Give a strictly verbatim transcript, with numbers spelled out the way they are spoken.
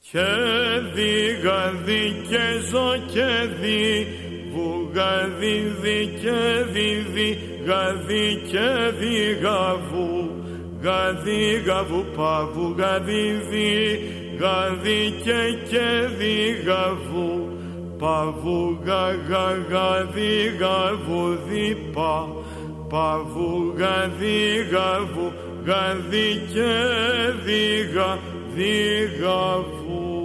Και δι γαδί και ζω και δι βουγαδί δι και δι δι γαδί και δι γαβού γαδί γαβού παβού γαδί δι γαδί και και δι γαβού παβού γα γα γαδί γαβού δι πα παβού γαδί γαβού γαδί και δι γα δι γαβού.